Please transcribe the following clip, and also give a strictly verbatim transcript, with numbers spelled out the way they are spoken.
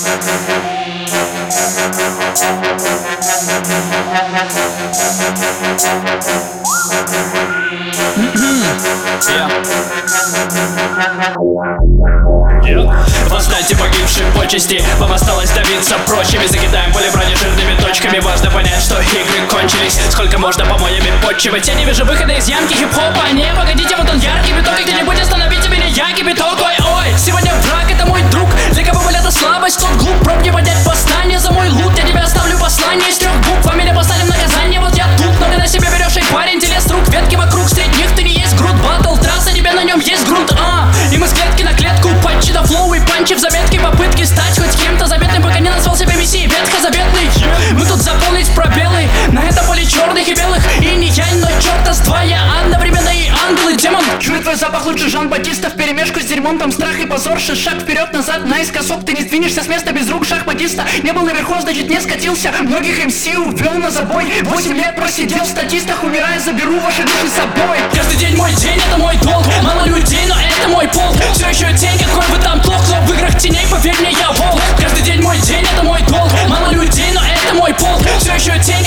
Воздайте погибшим почести, вам осталось добиться прочими. Закидаем поле брани жирными точками. Важно понять, что игры кончились. Сколько можно помоями подчивать? Я не вижу выхода из ямки хип-хопа. Не, погодите, вот он яркий биток, и где-нибудь остановите меня, я кипяток. Ой, ой, сегодня враг, это мой друг. Для кого болят слабость, тот глуп. Пробки поднять восстание за мой лут. Я тебе оставлю послание из трех букв. Фамилия поставим наказание, вот я тут. Но ты на себе берешь, эй, парень, телес рук. Ветки вокруг, среди них ты не есть груд. Баттл, трасса, тебе на нем есть грунт, а. И мы с клетки на клетку, патчи до флоу и панчи в заметке. Попытки стать хоть кем-то заветным, пока не назвал себя мессией ветхозаветный. Мы тут заполнить пробелы на этом поле черных и белых. И не я, но черта с два я одновременно и ангел и демон. Чую твой запах лучше Жан-Батиста в перемешку с дерьмом. Там страх и позор, шаг вперед-назад, наискосок. Ты не сдвинешься с места без рук шахматиста. Не был наверху, значит не скатился. Многих эм си увел на забой. Восемь лет просидел в статистах, умирая, заберу ваши души с собой. Каждый день мой день, это мой долг. Мало людей, но это мой пол. Все еще тень, какой бы там плох, но в играх теней, поверь мне, я волк. Каждый день мой день, это мой долг. Мало людей, но это мой пол. Все еще тень,